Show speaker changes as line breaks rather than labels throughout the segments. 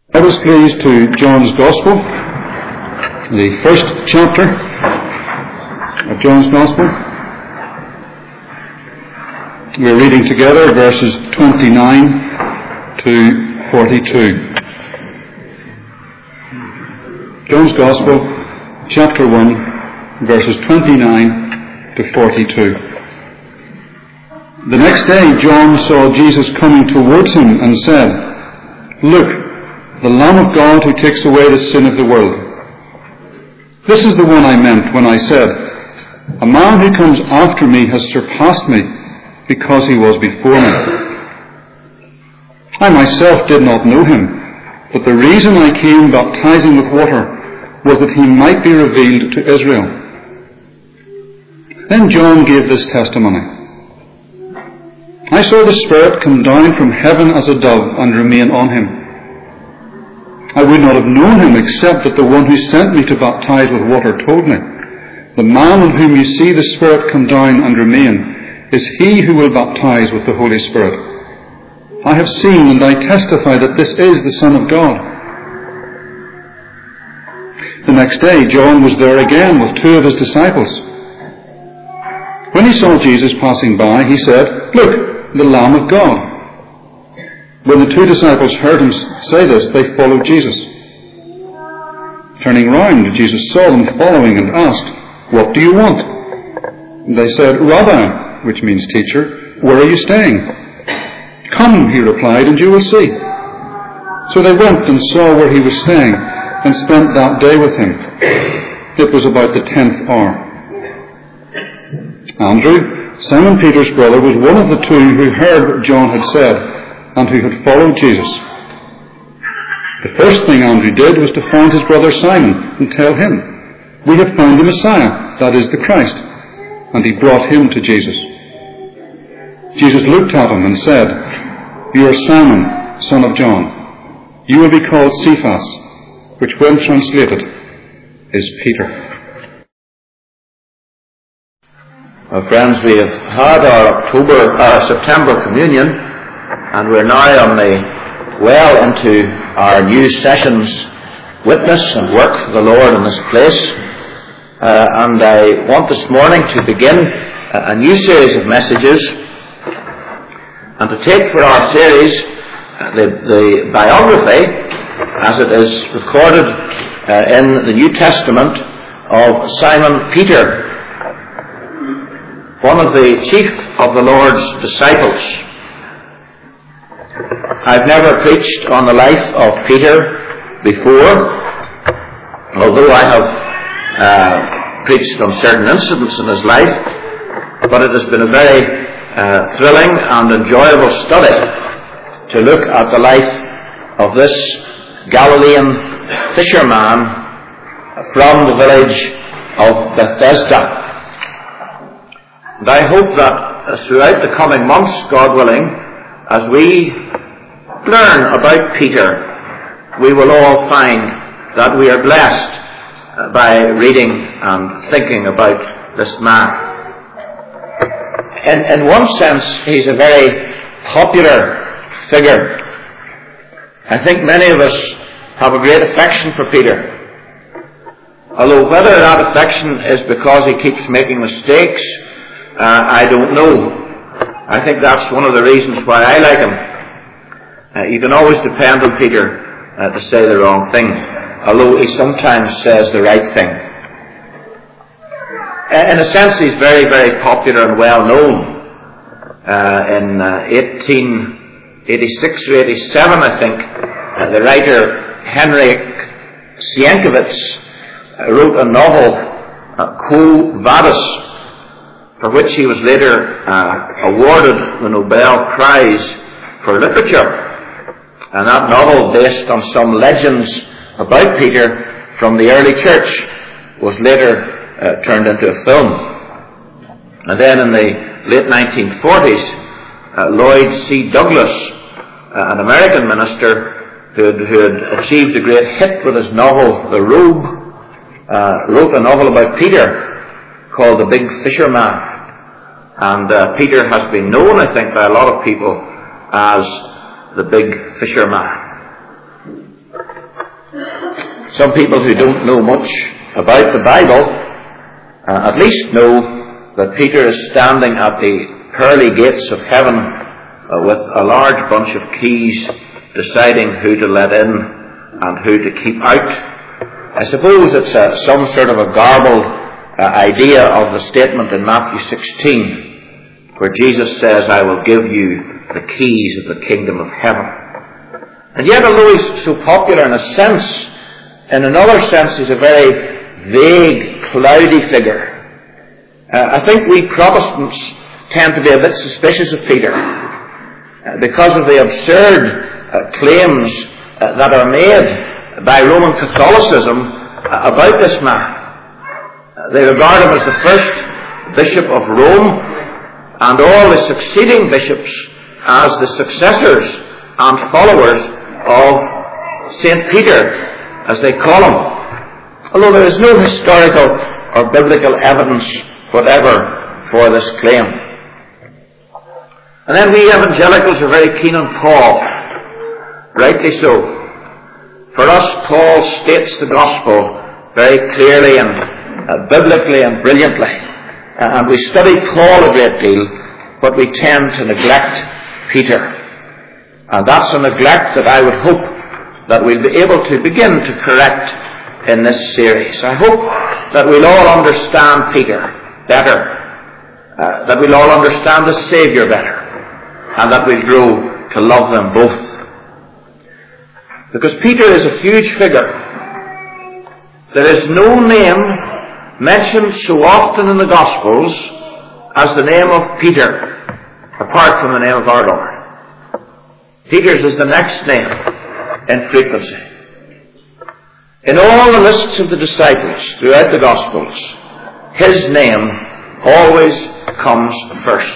Let us please to John's Gospel, the first chapter of John's Gospel. We're reading together verses 29 to 42. John's Gospel, chapter 1, verses 29 to 42. The next day John saw Jesus coming towards him and said, "Look, the Lamb of God who takes away the sin of the world. This is the one I meant when I said, a man who comes after me has surpassed me because he was before me. I myself did not know him, but the reason I came baptizing with water was that he might be revealed to Israel." Then John gave this testimony. "I saw the Spirit come down from heaven as a dove and remain on him. I would not have known him except that the one who sent me to baptize with water told me, the man on whom you see the Spirit come down and remain is he who will baptize with the Holy Spirit. I have seen and I testify that this is the Son of God." The next day John was there again with two of his disciples. When he saw Jesus passing by, he said, "Look, the Lamb of God." When the two disciples heard him say this, they followed Jesus. Turning round, Jesus saw them following and asked, "What do you want?" And they said, "Rabbi," which means teacher, "where are you staying?" "Come," he replied, "and you will see." So they went and saw where he was staying and spent that day with him. It was about the 10th hour. Andrew, Simon Peter's brother, was one of the two who heard what John had said and who had followed Jesus. The first thing Andrew did was to find his brother Simon and tell him, "We have found the Messiah, that is the Christ." And he brought him to Jesus. Jesus looked at him and said, "You are Simon, son of John. You will be called Cephas," which when translated is Peter.
Well, friends, we have had our September communion, and we're now well into our new session's witness and work for the Lord in this place. And I want this morning to begin a new series of messages and to take for our series the biography, as it is recorded in the New Testament, of Simon Peter, one of the chief of the Lord's disciples. I've never preached on the life of Peter before, although I have preached on certain incidents in his life, but it has been a very thrilling and enjoyable study to look at the life of this Galilean fisherman from the village of Bethesda. And I hope that throughout the coming months, God willing, as we learn about Peter, we will all find that we are blessed by reading and thinking about this man. In one sense, he's a very popular figure. I think many of us have a great affection for Peter. Although whether that affection is because he keeps making mistakes, I don't know. I think that's one of the reasons why I like him. You can always depend on Peter to say the wrong thing, although he sometimes says the right thing. In a sense, he's very, very popular and well known. In 1886 or 87, I think, the writer Henryk Sienkiewicz wrote a novel, Quo Vadis, for which he was later awarded the Nobel Prize for Literature. And that novel, based on some legends about Peter from the early church, was later turned into a film. And then in the late 1940s, Lloyd C. Douglas, an American minister who had achieved a great hit with his novel The Robe, wrote a novel about Peter called The Big Fisherman. And Peter has been known, I think, by a lot of people as the Big Fisherman. some people who don't know much about the Bible at least know that Peter is standing at the pearly gates of heaven with a large bunch of keys, deciding who to let in and who to keep out. I suppose it's some sort of a garbled idea of the statement in Matthew 16, where Jesus says, I will give you the keys of the kingdom of heaven. And yet, although he's so popular in a sense, in another sense he's a very vague, cloudy figure. I think we Protestants tend to be a bit suspicious of Peter because of the absurd claims that are made by Roman Catholicism about this man. They regard him as the first bishop of Rome, and all the succeeding bishops as the successors and followers of St. Peter, as they call him, although there is no historical or biblical evidence whatever for this claim. And then we evangelicals are very keen on Paul, rightly so. For us, Paul states the gospel very clearly and biblically and brilliantly, and we study Paul a great deal, but we tend to neglect Peter. And that's a neglect that I would hope that we'll be able to begin to correct in this series. I hope that we'll all understand Peter better, that we'll all understand the Saviour better, and that we'll grow to love them both. Because Peter is a huge figure. There is no name mentioned so often in the Gospels as the name of Peter, apart from the name of our Lord. Peter's is the next name in frequency. In all the lists of the disciples throughout the Gospels, his name always comes first.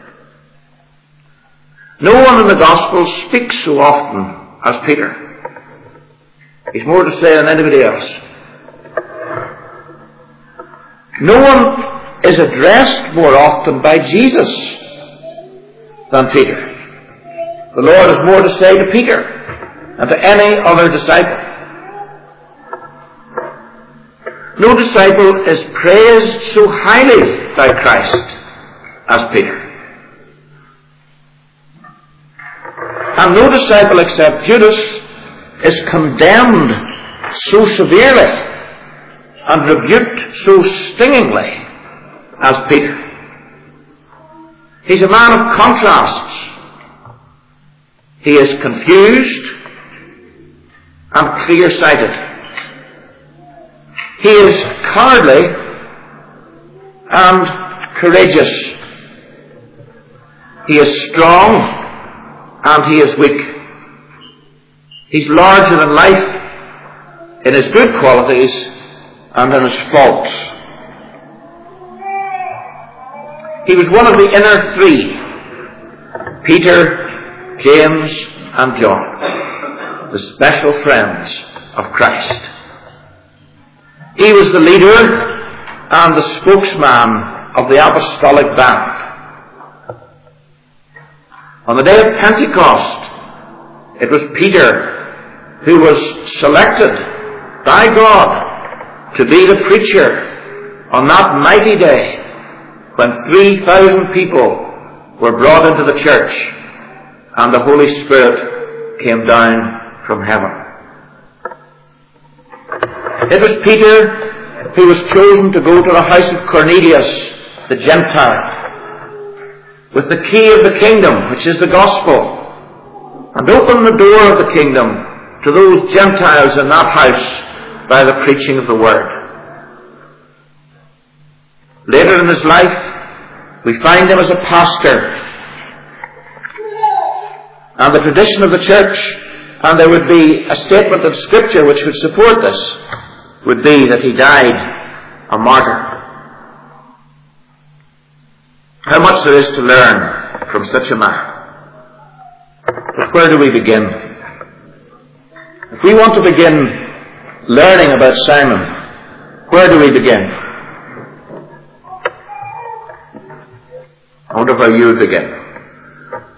No one in the Gospels speaks so often as Peter. He's more to say than anybody else. No one is addressed more often by Jesus than Peter. The Lord has more to say to Peter than to any other disciple. No disciple is praised so highly by Christ as Peter. And no disciple except Judas is condemned so severely and rebuked so stingingly as Peter. He's a man of contrasts. He is confused and clear-sighted. He is cowardly and courageous. He is strong and he is weak. He's larger than life in his good qualities and in his faults. He was one of the inner three: Peter, James, and John, the special friends of Christ. He was the leader and the spokesman of the apostolic band. On the day of Pentecost, it was Peter who was selected by God to be the preacher on that mighty day when 3,000 people were brought into the church and the Holy Spirit came down from heaven. It was Peter who was chosen to go to the house of Cornelius, the Gentile, with the key of the kingdom, which is the gospel, and open the door of the kingdom to those Gentiles in that house by the preaching of the word. Later in his life, we find him as a pastor. And the tradition of the church, and there would be a statement of Scripture which would support this, would be that he died a martyr. How much there is to learn from such a man. But where do we begin? If we want to begin learning about Simon, where do we begin? I wonder where you would begin.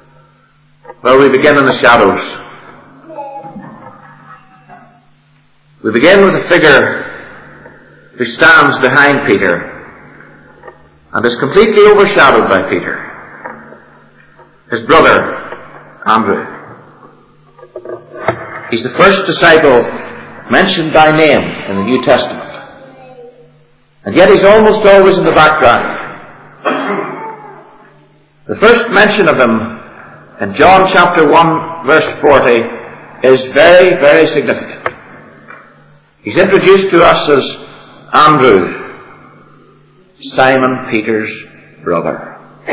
Well, we begin in the shadows. We begin with a figure who stands behind Peter and is completely overshadowed by Peter. His brother, Andrew. He's the first disciple mentioned by name in the New Testament. And yet he's almost always in the background. The first mention of him in John chapter 1 verse 40 is very, very significant. He's introduced to us as Andrew, Simon Peter's brother.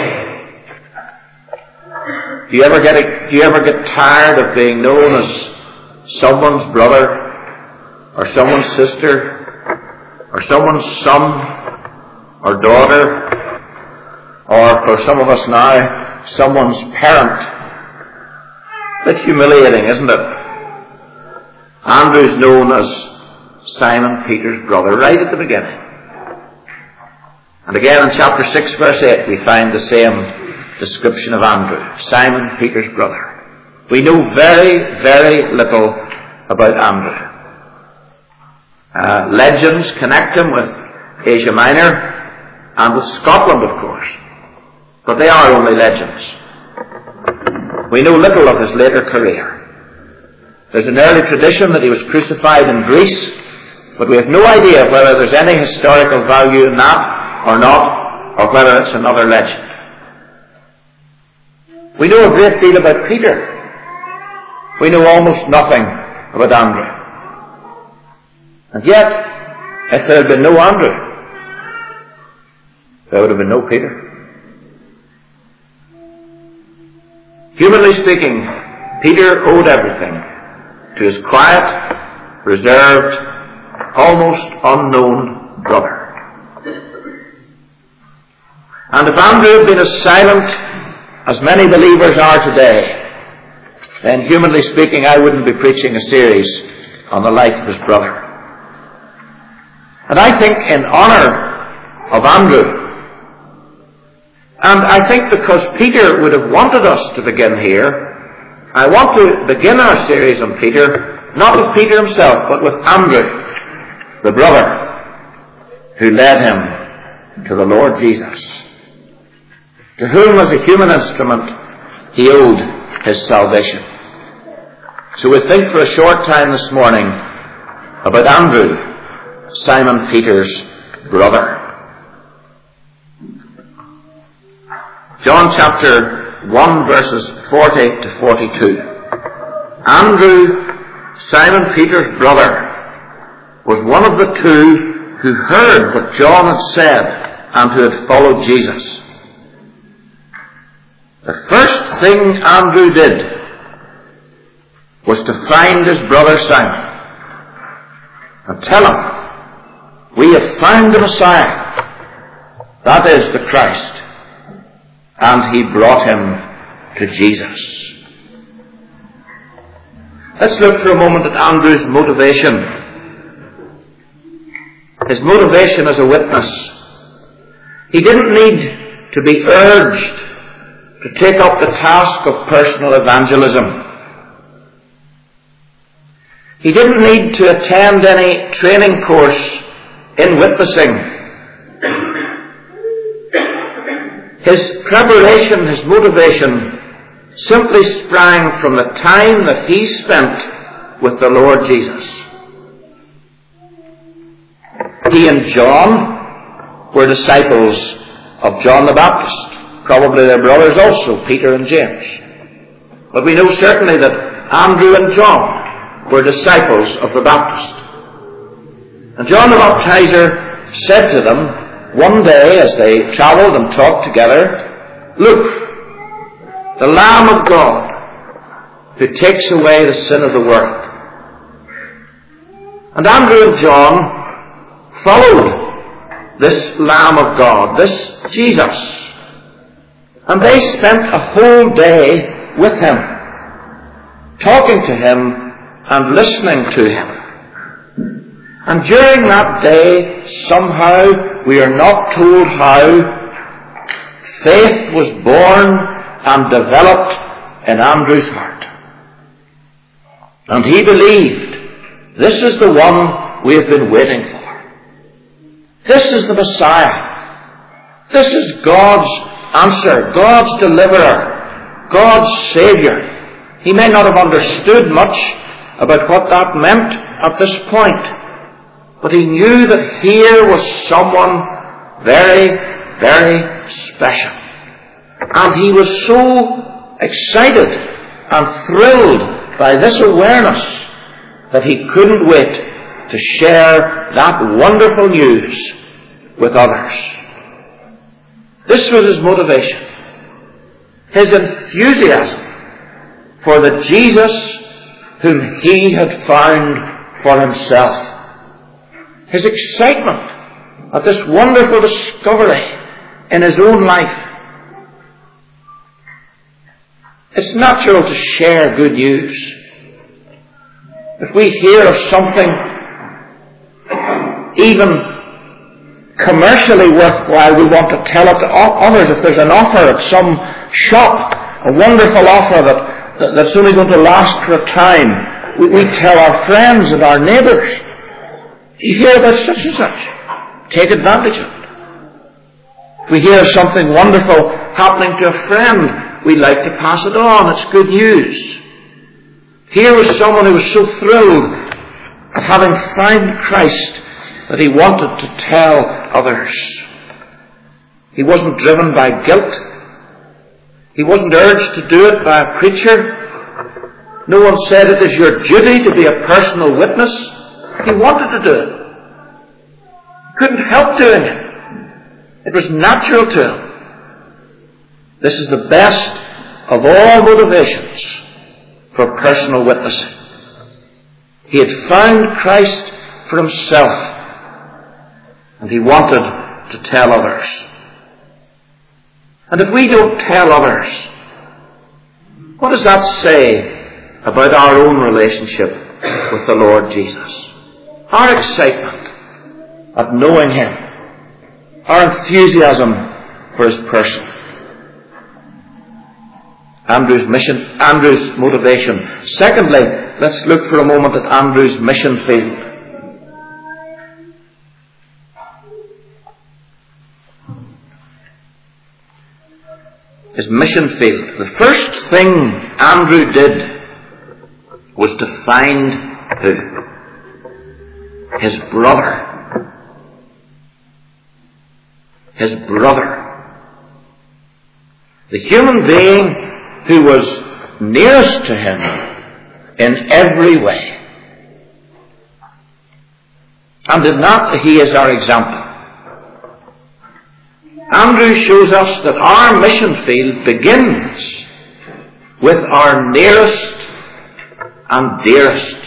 Do you ever get tired of being known as someone's brother, or someone's sister, or someone's son or daughter, or for some of us now, someone's parent? It's humiliating, isn't it? Andrew's known as Simon Peter's brother right at the beginning. And again in chapter 6 verse 8 we find the same description of Andrew, Simon Peter's brother. We know very, very little about Andrew. Legends connect him with Asia Minor and with Scotland, of course. But they are only legends. We know little of his later career. There's an early tradition that he was crucified in Greece, but we have no idea whether there's any historical value in that or not, or whether it's another legend. We know a great deal about Peter. We know almost nothing about Andrew. And yet, if there had been no Andrew, there would have been no Peter. Humanly speaking, Peter owed everything to his quiet, reserved, almost unknown brother. And if Andrew had been as silent as many believers are today, then humanly speaking I wouldn't be preaching a series on the life of his brother. And I think in honour of Andrew, and I think because Peter would have wanted us to begin here, I want to begin our series on Peter, not with Peter himself, but with Andrew, the brother who led him to the Lord Jesus, to whom as a human instrument he owed his salvation. So we think for a short time this morning about Andrew, Simon Peter's brother. John chapter 1 verses 40 to 42. Andrew, Simon Peter's brother, was one of the two who heard what John had said and who had followed Jesus. The first thing Andrew did was to find his brother Simon and tell him, "We have found the Messiah, that is the Christ." And he brought him to Jesus. Let's look for a moment at Andrew's motivation. His motivation as a witness. He didn't need to be urged to take up the task of personal evangelism. He didn't need to attend any training course in witnessing. His preparation, his motivation, simply sprang from the time that he spent with the Lord Jesus. He and John were disciples of John the Baptist. Probably their brothers also, Peter and James. But we know certainly that Andrew and John were disciples of the Baptist. And John the Baptizer said to them one day as they travelled and talked together, "Look, the Lamb of God who takes away the sin of the world." And Andrew and John followed this Lamb of God, this Jesus. And they spent a whole day with him, talking to him and listening to him. And during that day, somehow, we are not told how, faith was born and developed in Andrew's heart. And he believed This is the one we have been waiting for. This is the Messiah. This is God's answer, God's deliverer, God's Saviour. He may not have understood much about what that meant at this point, but he knew that here was someone very, very special. And he was so excited and thrilled by this awareness that he couldn't wait to share that wonderful news with others. This was his motivation, his enthusiasm for the Jesus whom he had found for himself. His excitement at this wonderful discovery in his own life. It's natural to share good news. If we hear of something even commercially worthwhile, we want to tell it to others. If there's an offer at some shop, a wonderful offer that's only going to last for a time, we tell our friends and our neighbours. You hear about such and such. Take advantage of it. If we hear something wonderful happening to a friend, we like to pass it on. It's good news. Here was someone who was so thrilled at having found Christ that he wanted to tell others. He wasn't driven by guilt. He wasn't urged to do it by a preacher. No one said it is your duty to be a personal witness. He wanted to do it. He couldn't help doing it. It was natural to him. This is the best of all motivations for personal witnessing. He had found Christ for himself, and he wanted to tell others. And if we don't tell others, what does that say about our own relationship with the Lord Jesus? Our excitement at knowing him, our enthusiasm for his person. Andrew's motivation. Secondly, let's look for a moment at Andrew's mission field. His mission field. The first thing Andrew did was to find who? His brother. His brother. The human being who was nearest to him in every way. And in that he is our example. Andrew shows us that our mission field begins with our nearest and dearest.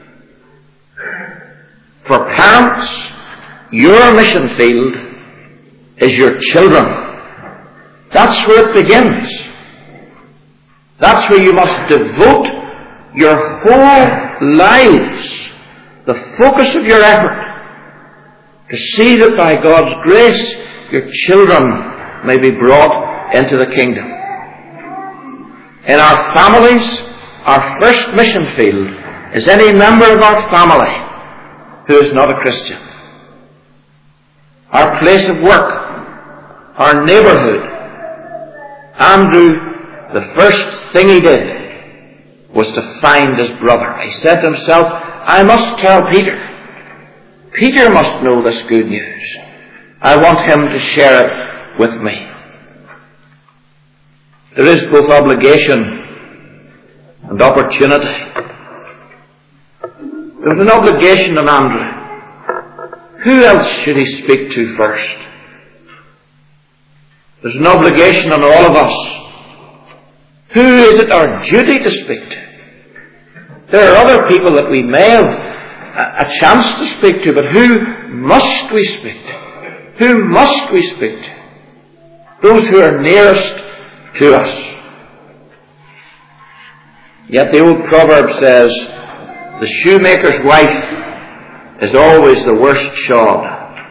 For parents, your mission field is your children. That's where it begins. That's where you must devote your whole lives, the focus of your effort, to see that by God's grace your children may be brought into the kingdom. In our families, our first mission field is any member of our family who is not a Christian. Our place of work, our neighbourhood. Andrew, the first thing he did was to find his brother. He said to himself, I must tell Peter. Peter must know this good news. I want him to share it with me. There is both obligation and opportunity. There's an obligation on Andrew. Who else should he speak to first? There's an obligation on all of us. Who is it our duty to speak to? There are other people that we may have a chance to speak to, but who must we speak to? Who must we speak to? Those who are nearest to us. Yet the old proverb says, the shoemaker's wife is always the worst shod.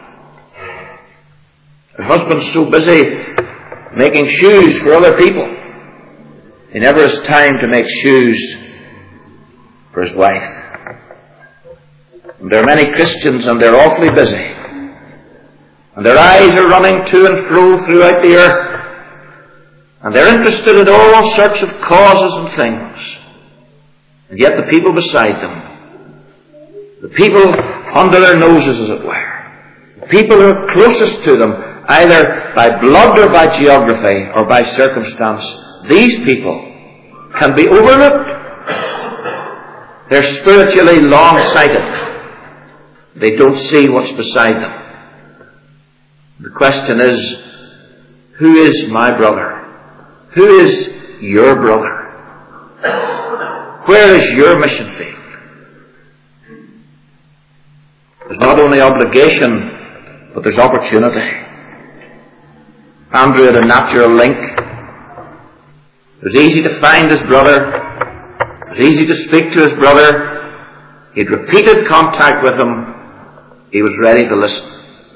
Her husband's so busy making shoes for other people, he never has time to make shoes for his wife. And there are many Christians, and they're awfully busy. And their eyes are running to and fro throughout the earth. And they're interested in all sorts of causes and things. And yet the people beside them, the people under their noses, as it were, the people who are closest to them, either by blood or by geography or by circumstance, these people can be overlooked. They're spiritually long-sighted. They don't see what's beside them. The question is, who is my brother? Who is your brother? Where is your mission field? There's not only obligation, but there's opportunity. Andrew had a natural link. It was easy to find his brother. It was easy to speak to his brother. He had repeated contact with him. He was ready to listen.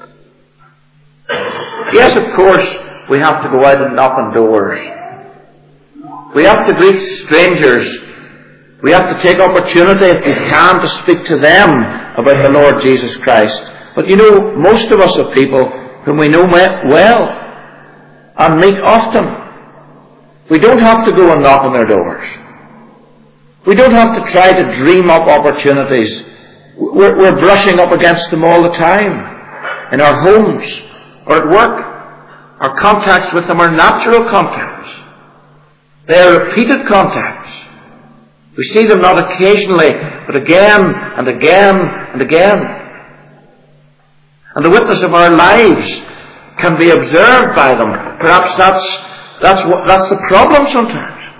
Yes, of course, we have to go out and knock on doors. We have to greet strangers. We have to take opportunity, if we can, to speak to them about the Lord Jesus Christ. But you know, most of us are people whom we know well and meet often. We don't have to go and knock on their doors. We don't have to try to dream up opportunities. We're brushing up against them all the time. In our homes or at work. Our contacts with them are natural contacts. They are repeated contacts. We see them not occasionally, but again and again and again. And the witness of our lives can be observed by them. Perhaps that's the problem sometimes.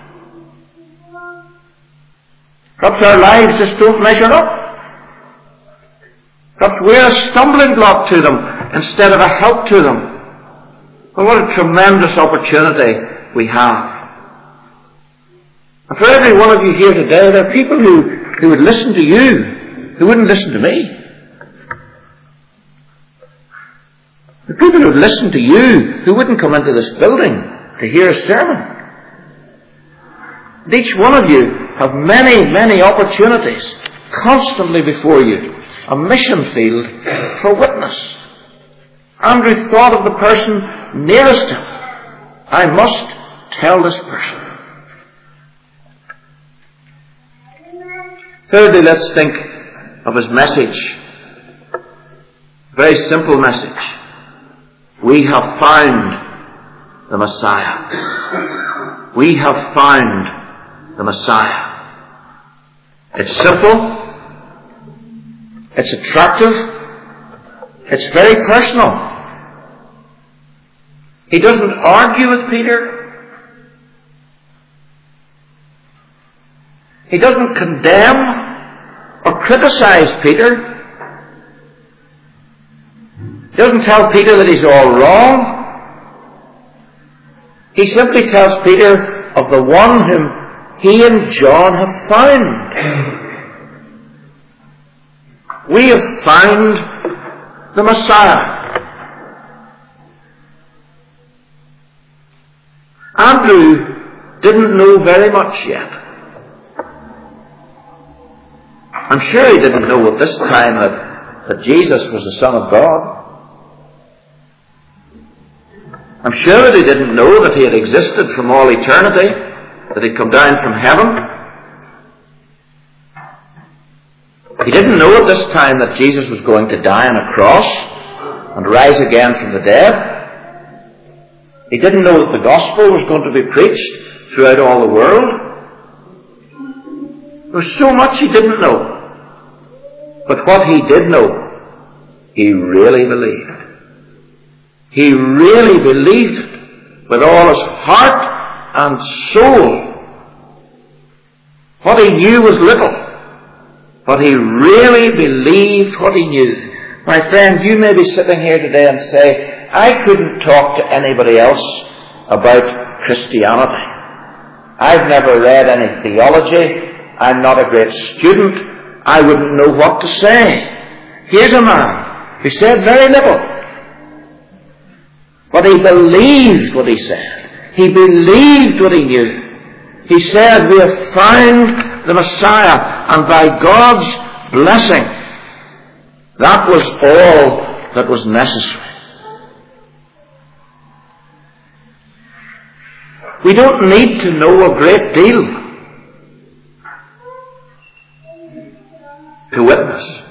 Perhaps our lives just don't measure up. Perhaps we're a stumbling block to them instead of a help to them. Well, what a tremendous opportunity we have. And for every one of you here today, there are people who would listen to you, who wouldn't listen to me. There are people who would listen to you, who wouldn't come into this building to hear a sermon. And each one of you have many, many opportunities constantly before you. A mission field for witness. Andrew thought of the person nearest him. I must tell this person. Thirdly, let's think of his message. Very simple message. We have found the Messiah. We have found the Messiah. It's simple. It's attractive. It's very personal. He doesn't argue with Peter. He doesn't condemn or criticize Peter. He doesn't tell Peter that he's all wrong. He simply tells Peter of the one whom he and John have found. We have found the Messiah. Andrew didn't know very much yet. I'm sure he didn't know at this time that Jesus was the Son of God. I'm sure that he didn't know that he had existed from all eternity, that he'd come down from heaven. He didn't know at this time that Jesus was going to die on a cross and rise again from the dead. He didn't know that the gospel was going to be preached throughout all the world. There was so much he didn't know. But what he did know, he really believed. He really believed it with all his heart and soul. What he knew was little. But he really believed what he knew. My friend, you may be sitting here today and say, I couldn't talk to anybody else about Christianity. I've never read any theology. I'm not a great student. I wouldn't know what to say. Here's a man who said very little. But he believed what he said. He believed what he knew. He said, we have found the Messiah, and by God's blessing, That was all that was necessary. We don't need to know a great deal to witness.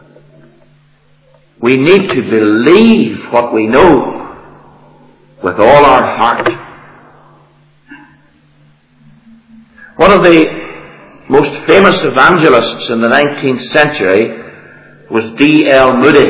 We need to believe what we know with all our heart. One of the most famous evangelists in the 19th century was D.L. Moody.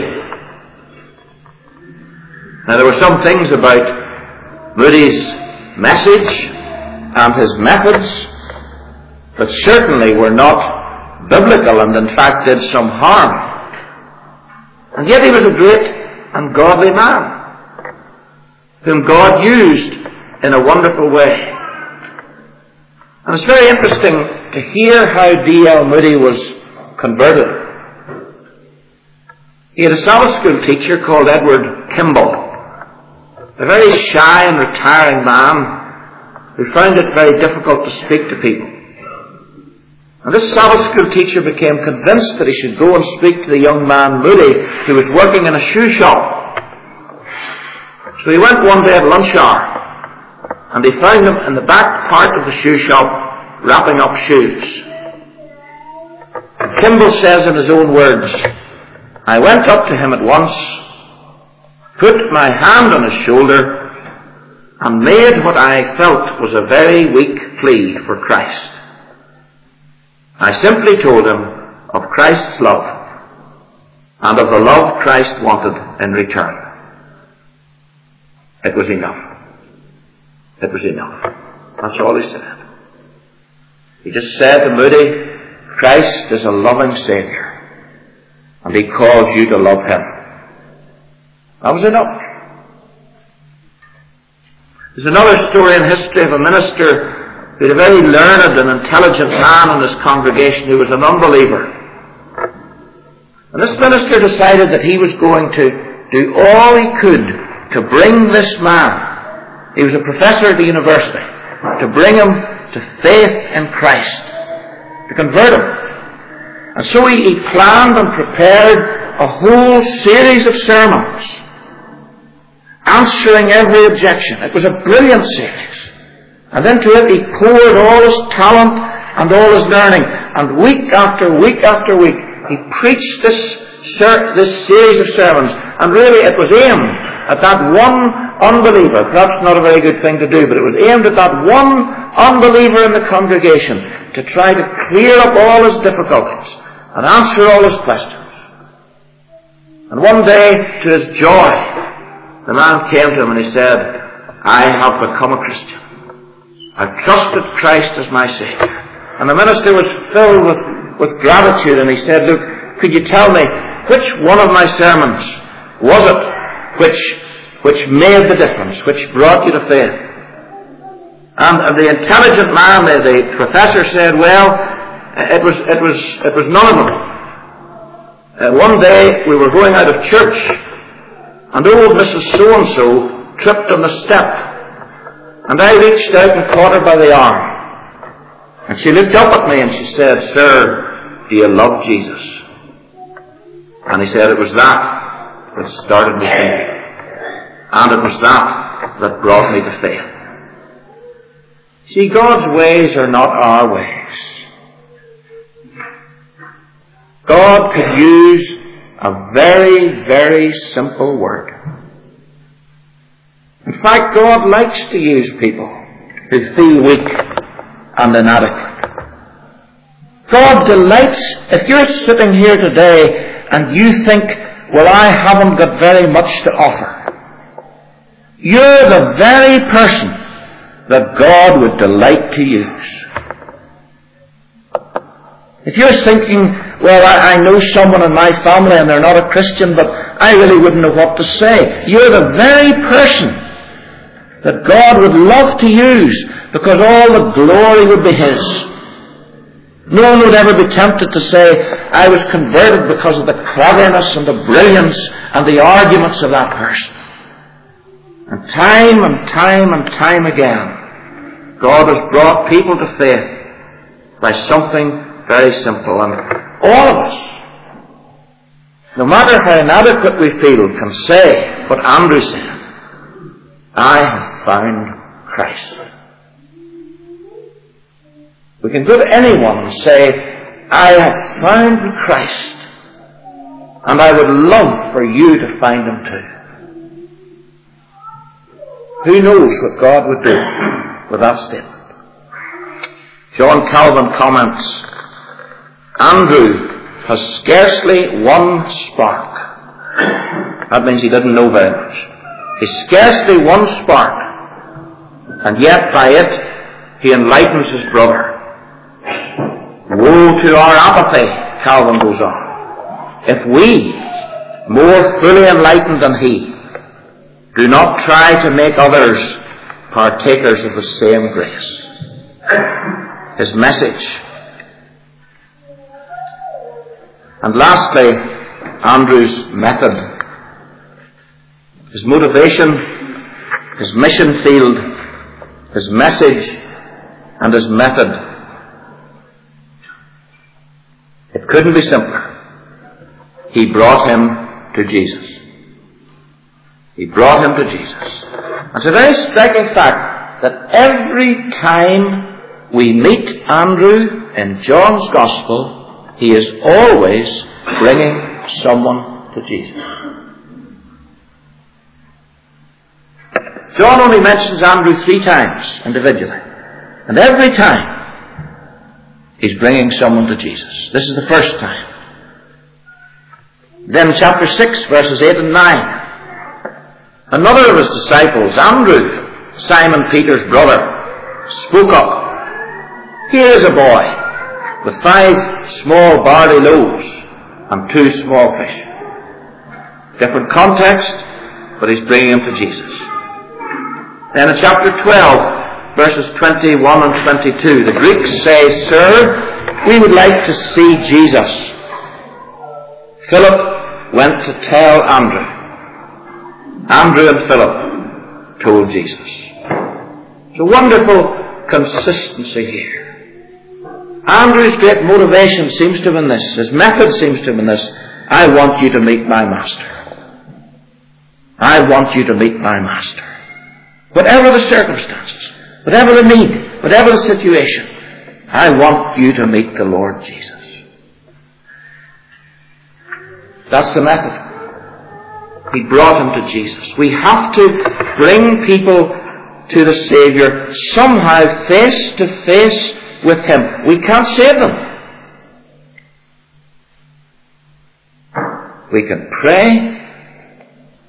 Now, there were some things about Moody's message and his methods that certainly were not biblical and in fact did some harm. And yet he was a great and godly man whom God used in a wonderful way. And it's very interesting to hear how D.L. Moody was converted. He had a Sabbath school teacher called Edward Kimball, a very shy and retiring man who found it very difficult to speak to people. And this Sabbath school teacher became convinced that he should go and speak to the young man Moody, who was working in a shoe shop. So he went one day at lunch hour, and he found him in the back part of the shoe shop wrapping up shoes. And Kimball says in his own words, "I went up to him at once, put my hand on his shoulder, and made what I felt was a very weak plea for Christ. I simply told him of Christ's love and of the love Christ wanted in return. It was enough. It was enough." That's all he said. He just said to Moody, Christ is a loving Saviour, and He calls you to love Him. That was enough. There's another story in history of a minister who had a very learned and intelligent man in his congregation who was an unbeliever. And this minister decided that he was going to do all he could to bring this man, he was a professor at the university, to bring him to faith in Christ, to convert him. And so he planned and prepared a whole series of sermons, answering every objection. It was a brilliant series. And into it he poured all his talent and all his learning. And week after week after week, he preached this series of sermons. And really it was aimed at that one unbeliever. Perhaps not a very good thing to do, but it was aimed at that one unbeliever in the congregation to try to clear up all his difficulties and answer all his questions. And one day, to his joy, the man came to him and he said, "I have become a Christian. I've trusted Christ as my Saviour." And the minister was filled with gratitude, and he said, "Look, could you tell me which one of my sermons was it which made the difference, which brought you to faith?" And the intelligent man, the professor, said, "Well, it was none of them. One day we were going out of church, and old Mrs. So-and-so tripped on the step. And I reached out and caught her by the arm. And she looked up at me and she said, 'Sir, do you love Jesus?' And he said, 'It was that started me thinking. And it was that brought me to faith.'" See, God's ways are not our ways. God could use a very, very simple word. In fact, God likes to use people who feel weak and inadequate. God delights, if you're sitting here today and you think, "Well, I haven't got very much to offer," you're the very person that God would delight to use. If you're thinking, "Well, I know someone in my family and they're not a Christian, but I really wouldn't know what to say," you're the very person that God would love to use, because all the glory would be His. No one would ever be tempted to say, "I was converted because of the cleverness and the brilliance and the arguments of that person." And time and time and time again, God has brought people to faith by something very simple. And all of us no matter how inadequate we feel, can say what Andrew said, I have found Christ. We can go to anyone and say, I have found Christ, and I would love for you to find him too. Who knows what God would do with that statement? John Calvin comments, Andrew has scarcely one spark. That means he didn't know very much. He's scarcely one spark, and yet by it he enlightens his brother. Woe to our apathy, Calvin goes on, if we, more fully enlightened than he, do not try to make others partakers of the same grace. His message. And lastly, Andrew's method. His motivation, his mission field, his message, and his method. It couldn't be simpler. He brought him to Jesus. He brought him to Jesus. And it's a very striking fact that every time we meet Andrew in John's Gospel, he is always bringing someone to Jesus. John only mentions Andrew 3 times individually. And every time, he's bringing someone to Jesus. This is the first time. Then chapter 6, verses 8 and 9. Another of his disciples, Andrew, Simon Peter's brother, spoke up. Here is a boy with 5 small barley loaves and 2 small fish. Different context, but he's bringing him to Jesus. Then in chapter 12, verses 21 and 22, the Greeks say, Sir, we would like to see Jesus. Philip went to tell Andrew. Andrew and Philip told Jesus. It's a wonderful consistency here. Andrew's great motivation seems to have been this. His method seems to have been this. I want you to meet my master. I want you to meet my master. Whatever the circumstances, whatever the need, whatever the situation, I want you to meet the Lord Jesus. That's the method. He brought him to Jesus. We have to bring people to the Saviour somehow face to face with him. We can't save them. We can pray.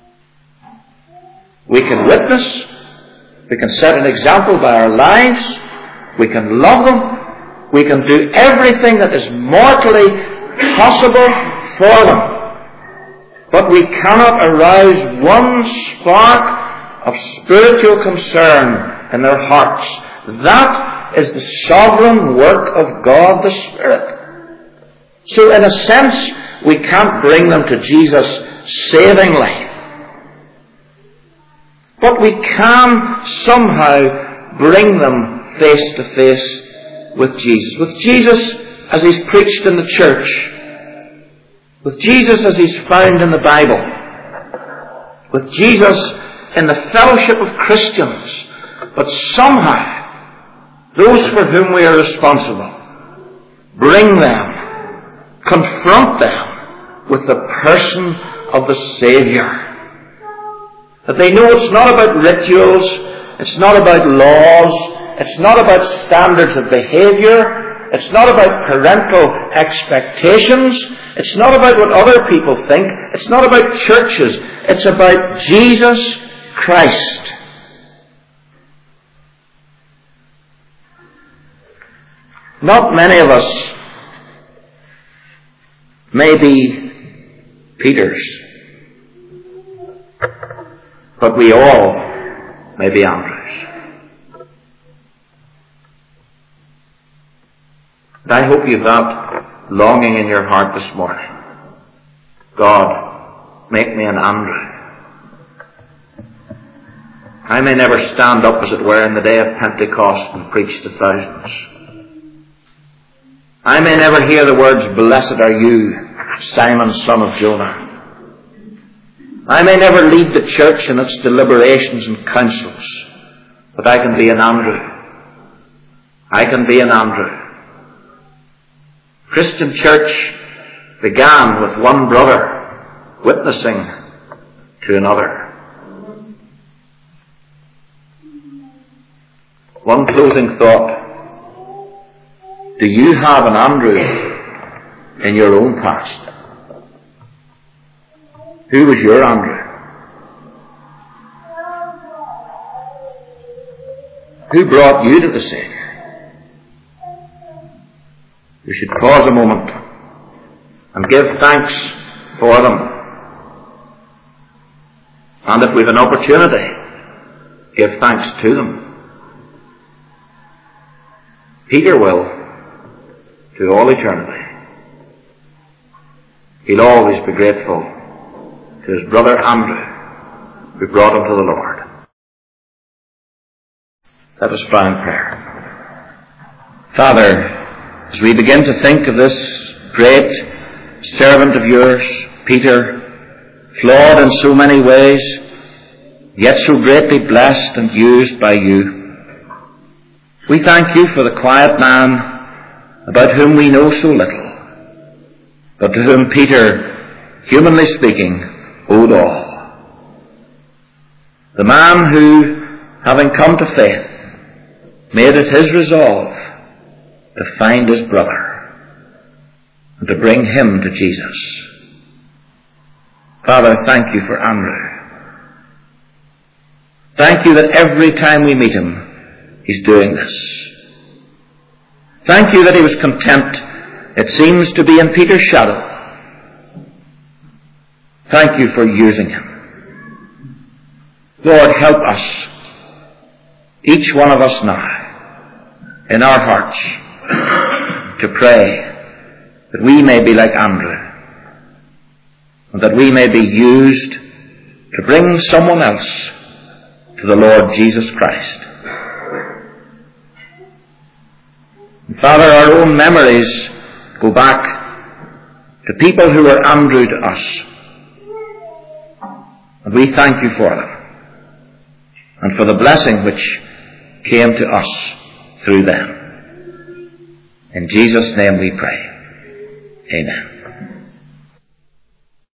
We can witness. We can set an example by our lives. We can love them. We can do everything that is mortally possible for them. But we cannot arouse one spark of spiritual concern in their hearts. That is the sovereign work of God the Spirit. So in a sense, we can't bring them to Jesus savingly. But we can somehow bring them face to face with Jesus. With Jesus as he's preached in the church. With Jesus as he's found in the Bible. With Jesus in the fellowship of Christians. But somehow, those for whom we are responsible, bring them, confront them with the person of the Saviour. That they know it's not about rituals, it's not about laws, it's not about standards of behaviour, it's not about parental expectations, it's not about what other people think, it's not about churches, it's about Jesus Christ. Not many of us may be Peters, but we all may be Andrews. And I hope you've that longing in your heart this morning. God, make me an Andrew. I may never stand up, as it were, in the day of Pentecost and preach to thousands. I may never hear the words, blessed are you, Simon, son of Jonah. I may never lead the church in its deliberations and councils, but I can be an Andrew. I can be an Andrew. Christian church began with one brother witnessing to another. One closing thought. Do you have an Andrew in your own past? Who was your Andrew? Who brought you to the Saviour? We should pause a moment and give thanks for them. And if we have an opportunity, give thanks to them. Peter will, to all eternity. He'll always be grateful to his brother Andrew, who brought him to the Lord. Let us pray in prayer. Father, as we begin to think of this great servant of yours, Peter, flawed in so many ways, yet so greatly blessed and used by you, we thank you for the quiet man about whom we know so little, but to whom Peter, humanly speaking, owed all. The man who, having come to faith, made it his resolve to find his brother and to bring him to Jesus. Father, thank you for Andrew. Thank you that every time we meet him, he's doing this. Thank you that he was content, it seems, to be in Peter's shadow. Thank you for using him. Lord, help us, each one of us now, in our hearts, to pray that we may be like Andrew, and that we may be used to bring someone else to the Lord Jesus Christ. And Father, our own memories go back to people who were Andrew to us. And we thank you for them and for the blessing which came to us through them. In Jesus' name we pray. Amen.